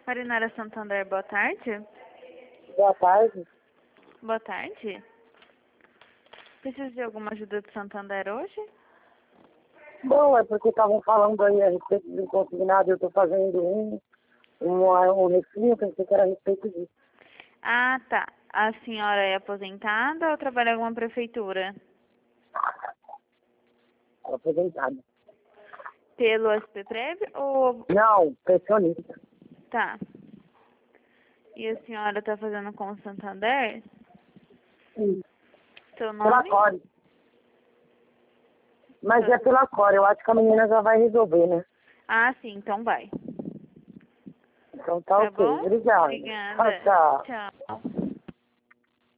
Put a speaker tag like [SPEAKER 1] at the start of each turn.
[SPEAKER 1] Marinara Santander, boa tarde.
[SPEAKER 2] Boa tarde.
[SPEAKER 1] Boa tarde. Precisa de alguma ajuda do Santander hoje?
[SPEAKER 2] Bom, é porque estavam falando aí a respeito do inconsignado, eu estou fazendo um refino, pensei que era a respeito disso.
[SPEAKER 1] Ah, tá. A senhora é aposentada ou trabalha em alguma prefeitura?
[SPEAKER 2] Estou aposentado.
[SPEAKER 1] Pelo SPTREV ou...
[SPEAKER 2] Não, pensionista.
[SPEAKER 1] Tá. E a senhora tá fazendo com o Santander?
[SPEAKER 2] Sim.
[SPEAKER 1] Seu
[SPEAKER 2] Pela
[SPEAKER 1] nome?
[SPEAKER 2] Core. Mas é pela Core, eu acho que a menina já vai resolver, né?
[SPEAKER 1] Ah, sim, então vai.
[SPEAKER 2] Então tá
[SPEAKER 1] Tá
[SPEAKER 2] ok.
[SPEAKER 1] bom?
[SPEAKER 2] Obrigada.
[SPEAKER 1] Obrigada.
[SPEAKER 2] Tchau, tchau.
[SPEAKER 1] Tchau.